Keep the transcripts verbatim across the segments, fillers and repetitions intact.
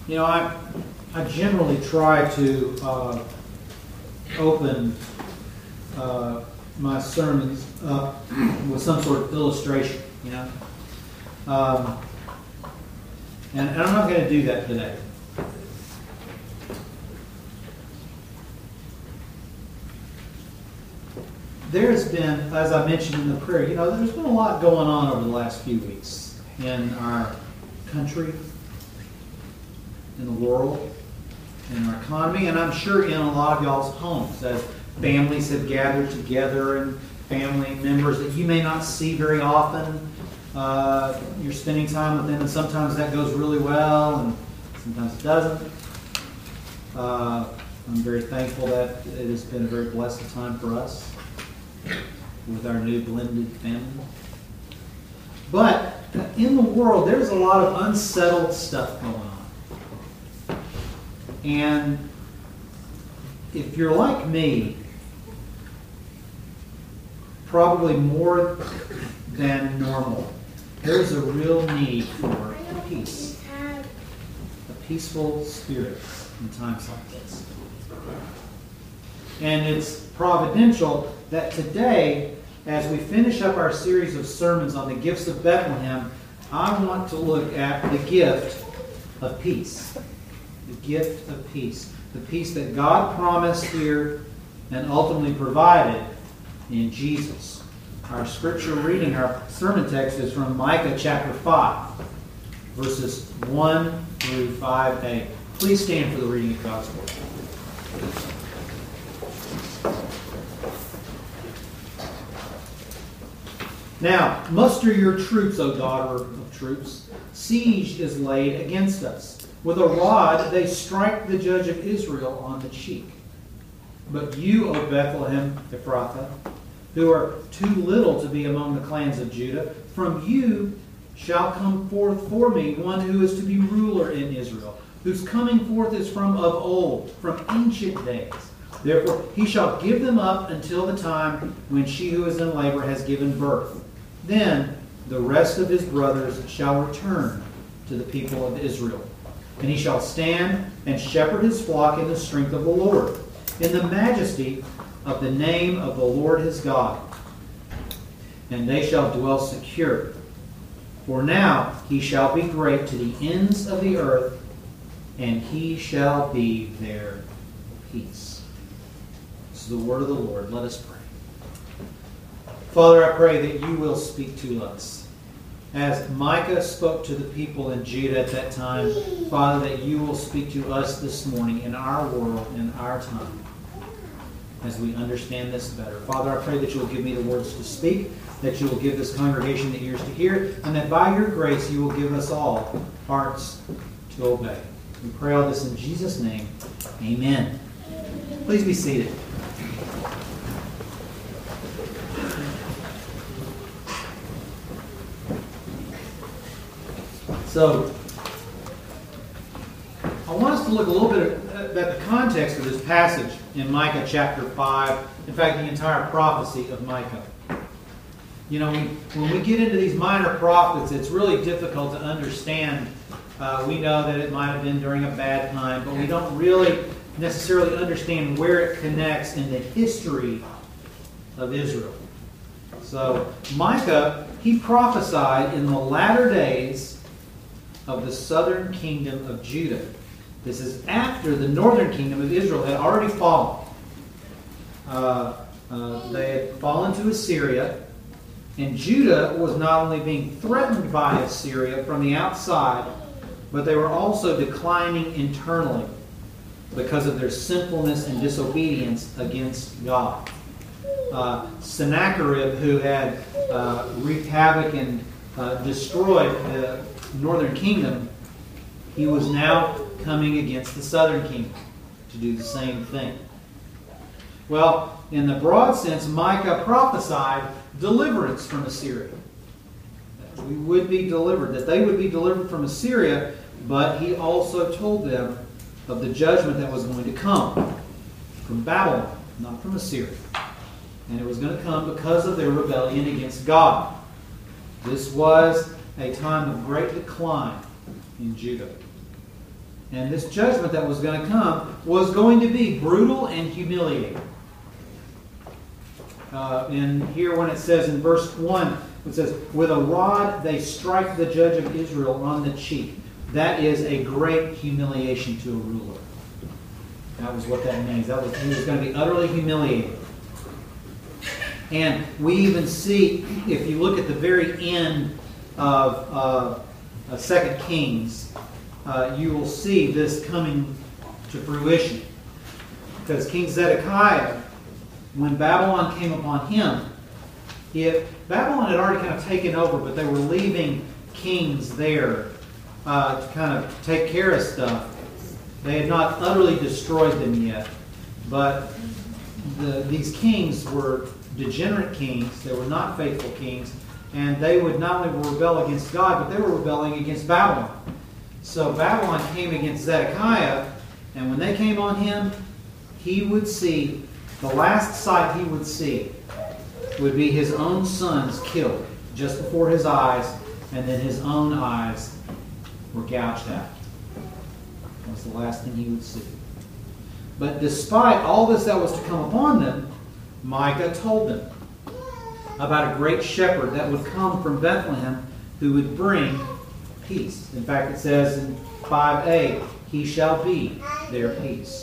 You know, I I generally try to uh, open uh, my sermons up with some sort of illustration, you know. Um, and, and I'm not going to do that today. There's been, as I mentioned in the prayer, you know, there's been a lot going on over the last few weeks in our country, in the world, in our economy, and I'm sure in a lot of y'all's homes as families have gathered together and family members that you may not see very often. Uh, you're spending time with them, and sometimes that goes really well, and sometimes it doesn't. Uh, I'm very thankful that it has been a very blessed time for us with our new blended family. But in the world, there's a lot of unsettled stuff going on. And if you're like me, probably more than normal, there's a real need for peace. A peaceful spirit in times like this. And it's providential that today, as we finish up our series of sermons on the gifts of Bethlehem, I want to look at the gift of peace. The gift of peace. The peace that God promised here and ultimately provided in Jesus. Our scripture reading, our sermon text is from Micah chapter five, verses one through five a. Please stand for the reading of God's word. Now, muster your troops, O daughter of troops. Siege is laid against us. With a rod they strike the judge of Israel on the cheek. But you, O Bethlehem Ephrathah, who are too little to be among the clans of Judah, from you shall come forth for me one who is to be ruler in Israel, whose coming forth is from of old, from ancient days. Therefore he shall give them up until the time when she who is in labor has given birth. Then the rest of his brothers shall return to the people of Israel. And he shall stand and shepherd his flock in the strength of the Lord, in the majesty of the name of the Lord his God. And they shall dwell secure. For now he shall be great to the ends of the earth, and he shall be their peace. This is the word of the Lord. Let us pray. Father, I pray that you will speak to us. As Micah spoke to the people in Judah at that time, Father, that you will speak to us this morning in our world, in our time, as we understand this better. Father, I pray that you will give me the words to speak, that you will give this congregation the ears to hear, and that by your grace you will give us all hearts to obey. We pray all this in Jesus' name. Amen. Please be seated. So, I want us to look a little bit at the context of this passage in Micah chapter five. In fact, the entire prophecy of Micah. You know, we, when we get into these minor prophets, it's really difficult to understand. Uh, we know that it might have been during a bad time, but we don't really necessarily understand where it connects in the history of Israel. So, Micah, he prophesied in the latter days of the southern kingdom of Judah. This is after the northern kingdom of Israel had already fallen. Uh, uh, they had fallen to Assyria, and Judah was not only being threatened by Assyria from the outside, but they were also declining internally because of their sinfulness and disobedience against God. Uh, Sennacherib, who had uh, wreaked havoc and uh, destroyed the northern kingdom, he was now coming against the southern kingdom to do the same thing. Well, in the broad sense, Micah prophesied deliverance from Assyria. That we would be delivered, that they would be delivered from Assyria, but he also told them of the judgment that was going to come from Babylon, not from Assyria. And it was going to come because of their rebellion against God. This was a time of great decline in Judah. And this judgment that was going to come was going to be brutal and humiliating. Uh, and here when it says in verse one, it says, with a rod they strike the judge of Israel on the cheek. That is a great humiliation to a ruler. That was what that means. That was, he was going to be utterly humiliated. And we even see, if you look at the very end of uh, uh, Second Kings, uh, you will see this coming to fruition. Because King Zedekiah, when Babylon came upon him, if Babylon had already kind of taken over, but they were leaving kings there uh, to kind of take care of stuff. They had not utterly destroyed them yet. But the, these kings were degenerate kings. They were not faithful kings. And they would not only rebel against God, but they were rebelling against Babylon. So Babylon came against Zedekiah, and when they came on him, he would see, the last sight he would see would be his own sons killed just before his eyes, and then his own eyes were gouged out. That was the last thing he would see. But despite all this that was to come upon them, Micah told them about a great shepherd that would come from Bethlehem who would bring peace. In fact, it says in five a, he shall be their peace.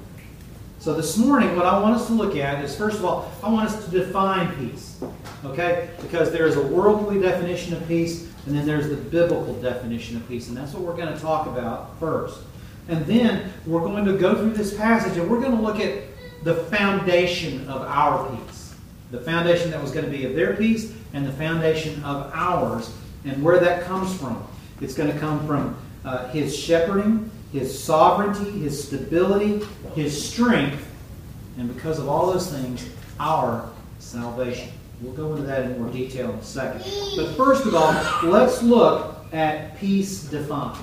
So this morning, what I want us to look at is, first of all, I want us to define peace. Okay? Because there is a worldly definition of peace, and then there's the biblical definition of peace. And that's what we're going to talk about first. And then we're going to go through this passage, and we're going to look at the foundation of our peace. The foundation that was going to be of their peace, and the foundation of ours, and where that comes from. It's going to come from uh, His shepherding, His sovereignty, His stability, His strength, and because of all those things, our salvation. We'll go into that in more detail in a second. But first of all, let's look at peace defined.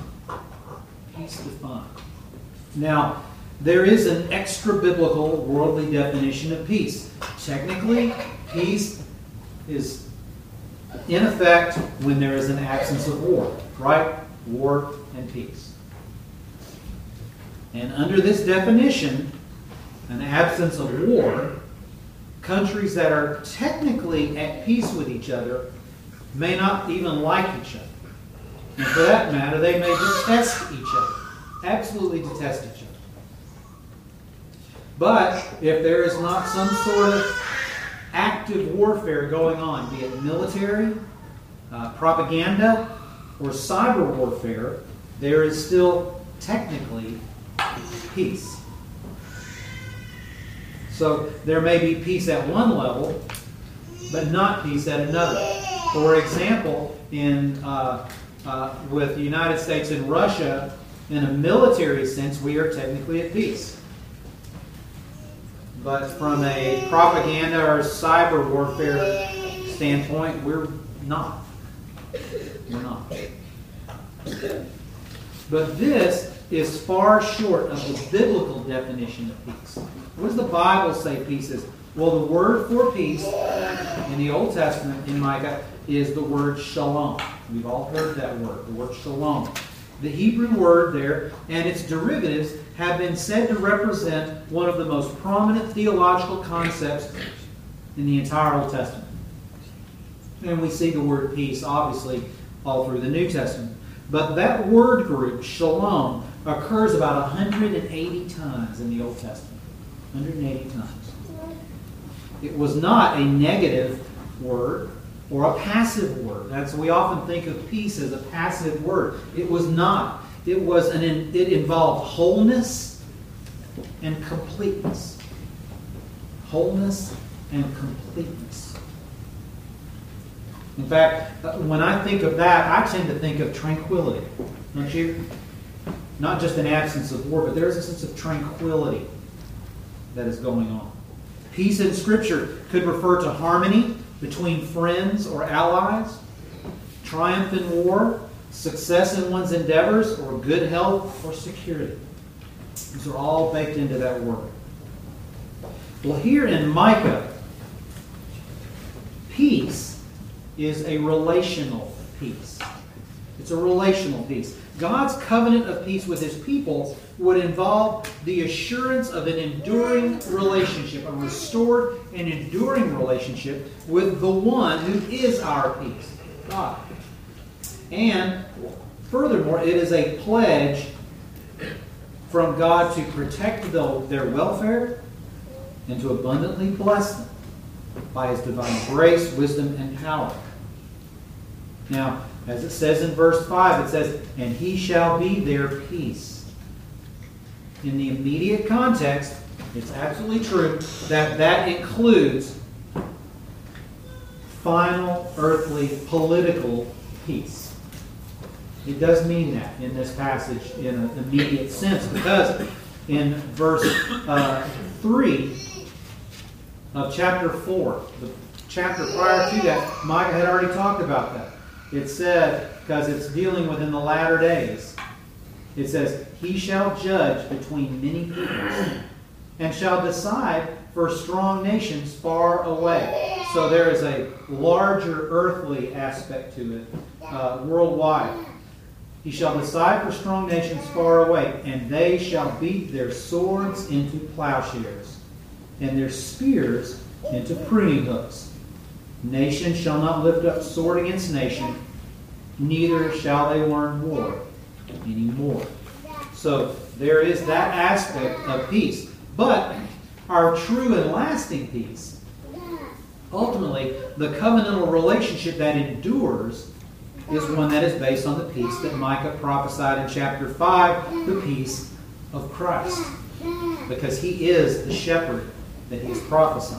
Peace defined. Now, there is an extra-biblical worldly definition of peace. Technically, peace is in effect when there is an absence of war. Right? War and peace. And under this definition, an absence of war, countries that are technically at peace with each other may not even like each other. And for that matter, they may detest each other. Absolutely detest each other. But if there is not some sort of active warfare going on, be it military, uh, propaganda, or cyber warfare, there is still technically peace. So there may be peace at one level, but not peace at another. For example, in uh, uh, with the United States and Russia, in a military sense, we are technically at peace. But from a propaganda or cyber warfare standpoint, we're not. We're not. But this is far short of the biblical definition of peace. What does the Bible say peace is? Well, the word for peace in the Old Testament, in Micah, is the word shalom. We've all heard that word, the word shalom. The Hebrew word there and its derivatives have been said to represent one of the most prominent theological concepts in the entire Old Testament. And we see the word peace, obviously, all through the New Testament. But that word group, shalom, occurs about one hundred eighty times in the Old Testament. one hundred eighty times. It was not a negative word or a passive word. That's we often think of peace as a passive word. It was not. It was an it involved wholeness and completeness. Wholeness and completeness. In fact, when I think of that, I tend to think of tranquility. Don't you? Not just an absence of war, but there's a sense of tranquility that is going on. Peace in Scripture could refer to harmony between friends or allies, triumph in war, success in one's endeavors, or good health or security. These are all baked into that word. Well, here in Micah, peace is a relational peace. It's a relational peace. God's covenant of peace with his people would involve the assurance of an enduring relationship, a restored and enduring relationship with the one who is our peace, God. And furthermore, it is a pledge from God to protect the, their welfare and to abundantly bless them by his divine grace, wisdom, and power. Now, as it says in verse five, it says, and he shall be their peace. In the immediate context, it's absolutely true that that includes final earthly political peace. It does mean that in this passage in an immediate sense, because in verse uh, three of chapter four, the chapter prior to that, Micah had already talked about that. It said, because it's dealing with in the latter days, it says, he shall judge between many peoples and shall decide for strong nations far away. So there is a larger earthly aspect to it, uh, worldwide. He shall decide for strong nations far away, and they shall beat their swords into plowshares, and their spears into pruning hooks. Nation shall not lift up sword against nation, neither shall they learn war anymore. So there is that aspect of peace. But our true and lasting peace, ultimately, the covenantal relationship that endures, is one that is based on the peace that Micah prophesied in chapter five, the peace of Christ. Because he is the shepherd that he is prophesying.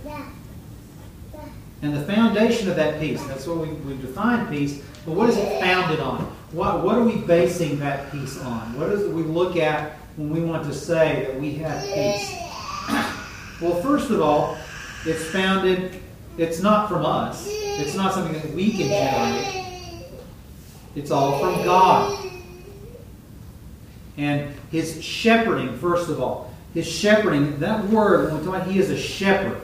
And the foundation of that peace, that's what we, we define peace, but what is it founded on? What, what are we basing that peace on? What is it we look at when we want to say that we have peace? Well, first of all, it's founded, it's not from us. It's not something that we can generate. It's all from God. And his shepherding, first of all. His shepherding, that word, when we talk about he is a shepherd.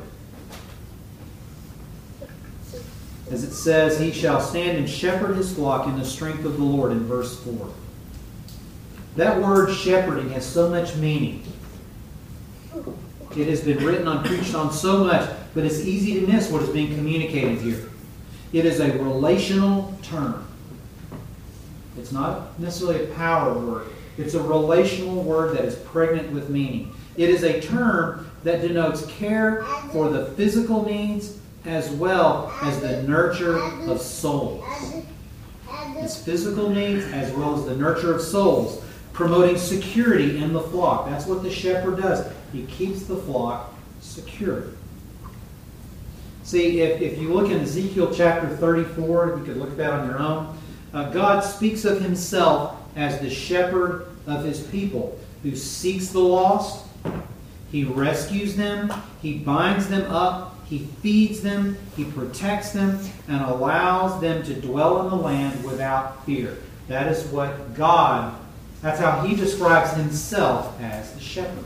As it says, he shall stand and shepherd his flock in the strength of the Lord in verse four. That word shepherding has so much meaning. It has been written on, preached on so much, but it's easy to miss what is being communicated here. It is a relational term. It's not necessarily a power word. It's a relational word that is pregnant with meaning. It is a term that denotes care for the physical needs as well as the nurture of souls. His physical needs as well as the nurture of souls, promoting security in the flock. That's what the shepherd does. He keeps the flock secure. See, if, if you look in Ezekiel chapter thirty-four, you could look at that on your own, uh, God speaks of himself as the shepherd of his people who seeks the lost, he rescues them, he binds them up, he feeds them, he protects them, and allows them to dwell in the land without fear. That is what God, that's how he describes himself as the shepherd.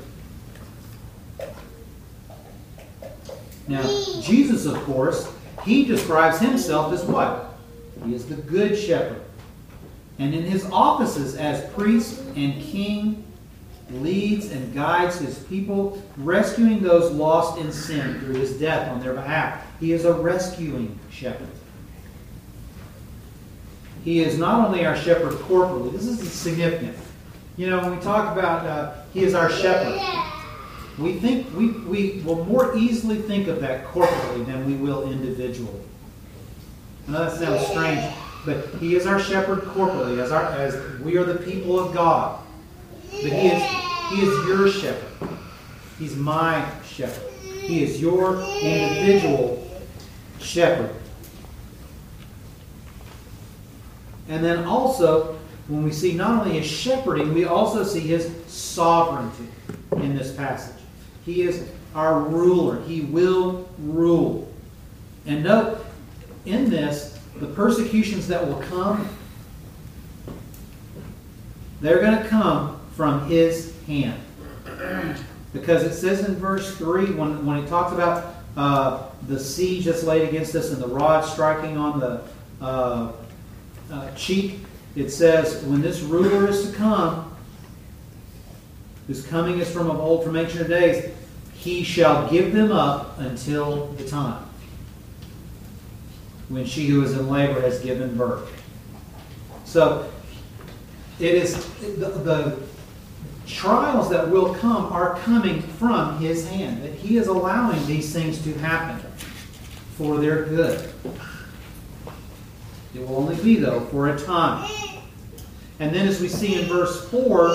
Now, Jesus, of course, he describes himself as what? He is the good shepherd. And in his offices as priest and king, leads and guides his people, rescuing those lost in sin through his death on their behalf. He is a rescuing shepherd. He is not only our shepherd corporally. This is significant. You know, when we talk about uh, he is our shepherd, we think we, we will more easily think of that corporately than we will individually. I know that sounds strange, but he is our shepherd corporately, as our as we are the people of God. But he is he is your shepherd. He's my shepherd. He is your individual shepherd. And then also, when we see not only his shepherding, we also see his sovereignty in this passage. He is our ruler. He will rule. And note, in this, the persecutions that will come, they're going to come from his hand. Because it says in verse three, when, when he talks about uh, the siege that's laid against us and the rod striking on the uh, uh, cheek, it says, when this ruler is to come, whose coming is from of old, from ancient days, he shall give them up until the time when she who is in labor has given birth. So, it is the, the trials that will come are coming from his hand. That he is allowing these things to happen for their good. It will only be, though, for a time. And then as we see in verse four,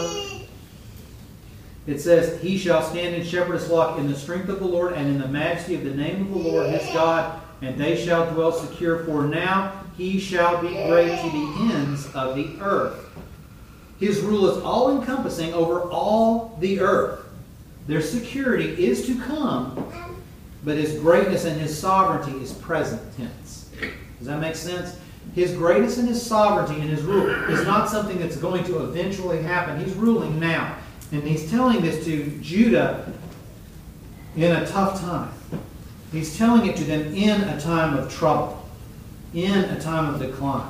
it says, he shall stand in shepherd's flock in the strength of the Lord and in the majesty of the name of the Lord his God, and they shall dwell secure, for now he shall be great to the ends of the earth. His rule is all-encompassing over all the earth. Their security is to come, but his greatness and his sovereignty is present tense. Does that make sense? His greatness and his sovereignty and his rule is not something that's going to eventually happen. He's ruling now. And he's telling this to Judah in a tough time. He's telling it to them in a time of trouble, in a time of decline.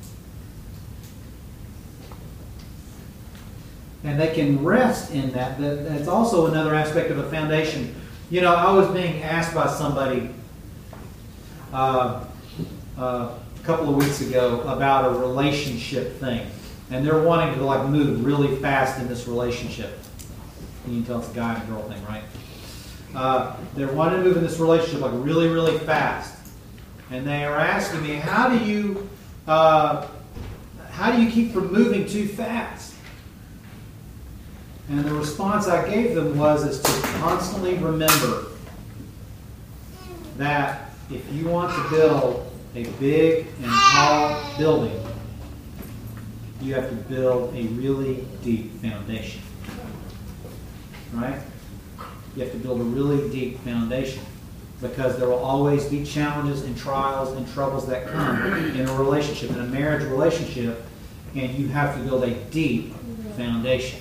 And they can rest in that. That's also another aspect of a foundation. You know, I was being asked by somebody uh, uh, a couple of weeks ago about a relationship thing. And they're wanting to like move really fast in this relationship. You can tell it's a guy and a girl thing, right? Uh, they're wanting to move in this relationship like really, really fast. And they are asking me, how do you, uh, how do you keep from moving too fast? And the response I gave them was is to constantly remember that if you want to build a big and tall building, you have to build a really deep foundation. Right? You have to build a really deep foundation, because there will always be challenges and trials and troubles that come in a relationship, in a marriage relationship, and you have to build a deep foundation.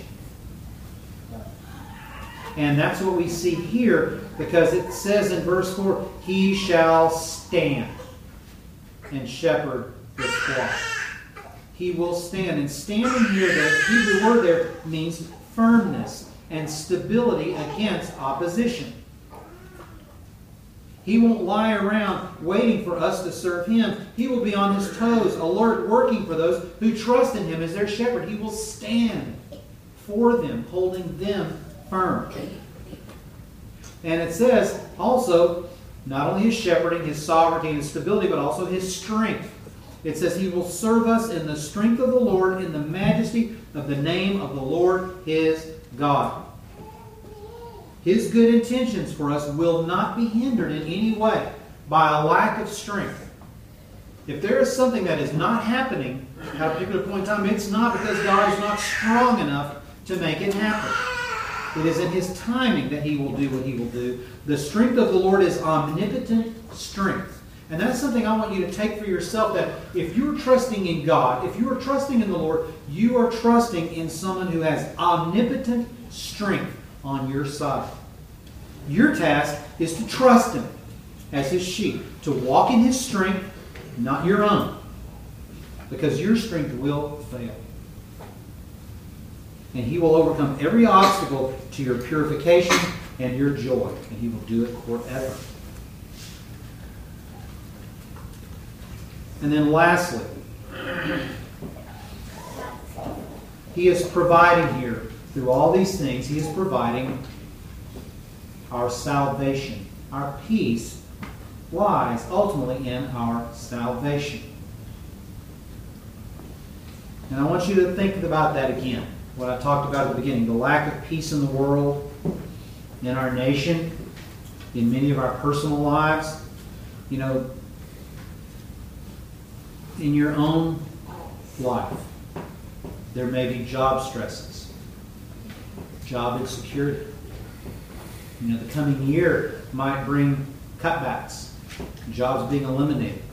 And that's what we see here, because it says in verse four, he shall stand and shepherd this flock. He will stand. And standing here, the Hebrew word there means firmness and stability against opposition. He won't lie around waiting for us to serve him. He will be on his toes, alert, working for those who trust in him as their shepherd. He will stand for them, holding them firm. And it says also, not only his shepherding, his sovereignty, and his stability, but also his strength. It says he will serve us in the strength of the Lord, in the majesty of the name of the Lord his God. His good intentions for us will not be hindered in any way by a lack of strength. If there is something that is not happening at a particular point in time, it's not because God is not strong enough to make it happen. It is in his timing that he will do what he will do. The strength of the Lord is omnipotent strength. And that's something I want you to take for yourself, that if you're trusting in God, if you are trusting in the Lord, you are trusting in someone who has omnipotent strength on your side. Your task is to trust him as his sheep, to walk in his strength, not your own, because your strength will fail. And he will overcome every obstacle to your purification and your joy, and he will do it forever. And then lastly, he is providing here, through all these things, he is providing our salvation. Our peace lies ultimately in our salvation. And I want you to think about that again. What I talked about at the beginning, the lack of peace in the world, in our nation, in many of our personal lives. You know, in your own life, there may be job stresses, job insecurity. You know, the coming year might bring cutbacks, jobs being eliminated.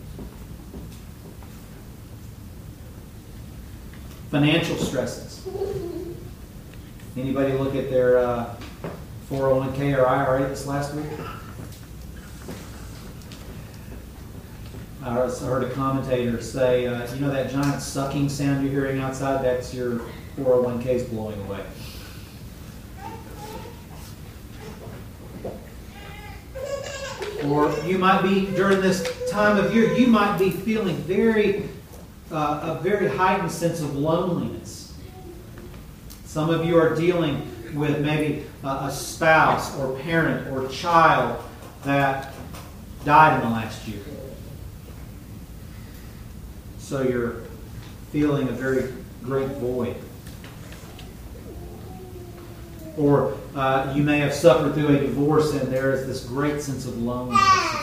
Financial stresses. Anybody look at their uh, four oh one k or I R A this last week? I heard a commentator say, uh, you know that giant sucking sound you're hearing outside? That's your four oh one k's blowing away. Or you might be, during this time of year, you might be feeling very, uh, a very heightened sense of loneliness. Some of you are dealing with maybe a, a spouse or parent or child that died in the last year. So you're feeling a very great void. Or uh, you may have suffered through a divorce and there is this great sense of loneliness.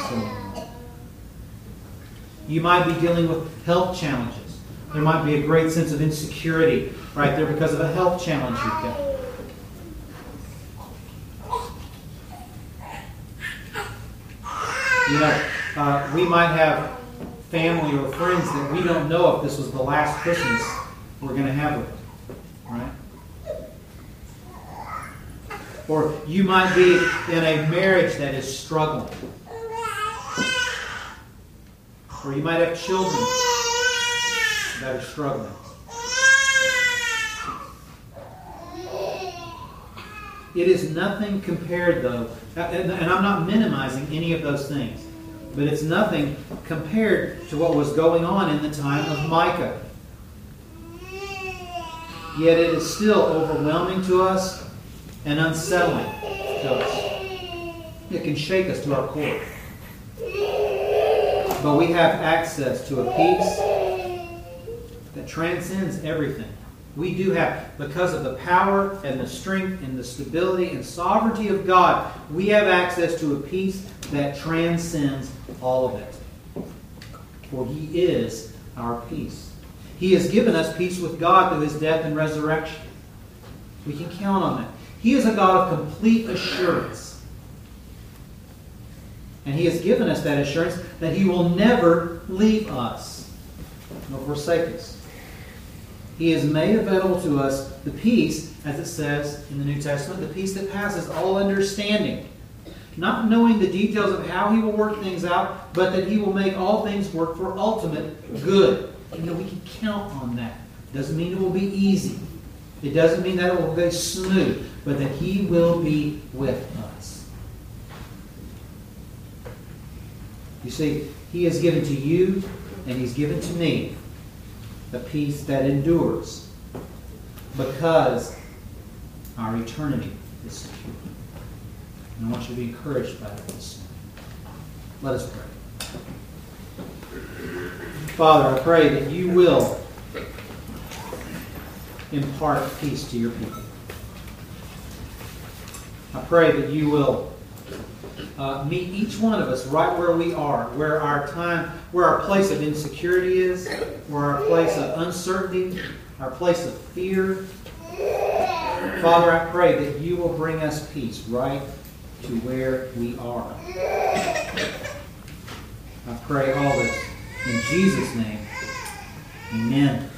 You might be dealing with health challenges. There might be a great sense of insecurity right there because of a health challenge you've got. You know, uh, we might have family or friends that we don't know if this was the last Christmas we're going to have with them, right? Or you might be in a marriage that is struggling. Or you might have children that are struggling. It is nothing compared, though, and I'm not minimizing any of those things, but it's nothing compared to what was going on in the time of Micah. Yet it is still overwhelming to us and unsettling to us. It can shake us to our core. But we have access to a peace that transcends everything. We do have, because of the power and the strength and the stability and sovereignty of God, we have access to a peace that transcends all of it. For He is our peace. He has given us peace with God through His death and resurrection. We can count on that. He is a God of complete assurance. And He has given us that assurance that He will never leave us nor forsake us. He has made available to us the peace, as it says in the New Testament, the peace that passes all understanding. Not knowing the details of how He will work things out, but that He will make all things work for ultimate good. And that we can count on that. Doesn't mean it will be easy. It doesn't mean that it will be smooth, but that He will be with us. You see, He has given to you and He's given to me a peace that endures because our eternity is secure. And I want you to be encouraged by this. Let us pray. Father, I pray that you will impart peace to your people. I pray that you will uh, meet each one of us right where we are, where our time, where our place of insecurity is, where our place of uncertainty, our place of fear. Father, I pray that you will bring us peace right to where we are. I pray all this in Jesus' name. Amen.